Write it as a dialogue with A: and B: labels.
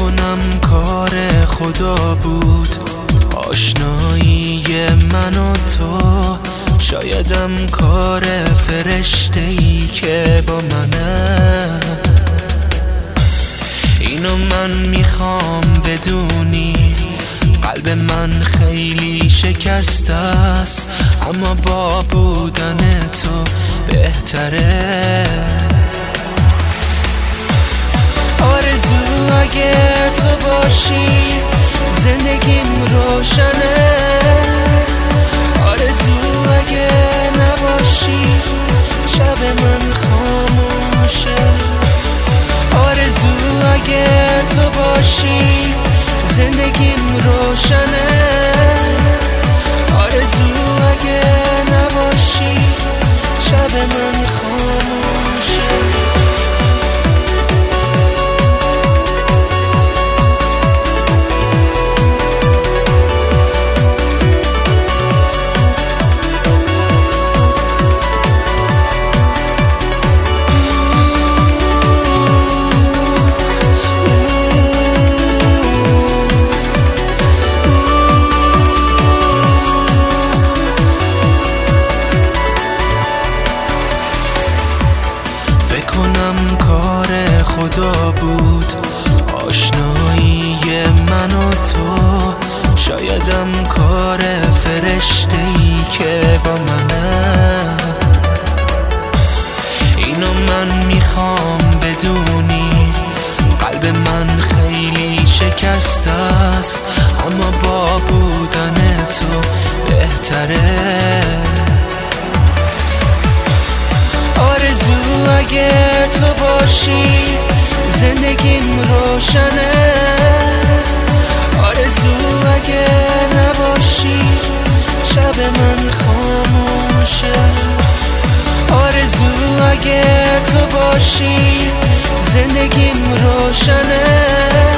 A: کنم کار خدا بود آشنایی من و تو، شایدم کار فرشته‌ای که با منه. اینو من میخوام بدونی، قلب من خیلی شکسته است، اما با بودن تو بهتره. آرزو اگه تو باشی زندگیم روشنه، آرزو اگه نباشی شب من خاموشه. آرزو اگه تو باشی زندگیم روشنه، آرزو اگه نباشی شب من خاموشه. کار خدا بود آشنایی من و تو، شایدم کار فرشته‌ای که با منه. اینو من میخوام بدونی، قلب من خیلی شکسته است، اما با بودن تو بهتره. آرزو اگه تو باشی زندگیم روشنه، آرزو اگه نباشی شب من خاموشه. آرزو اگه تو باشی زندگیم روشنه،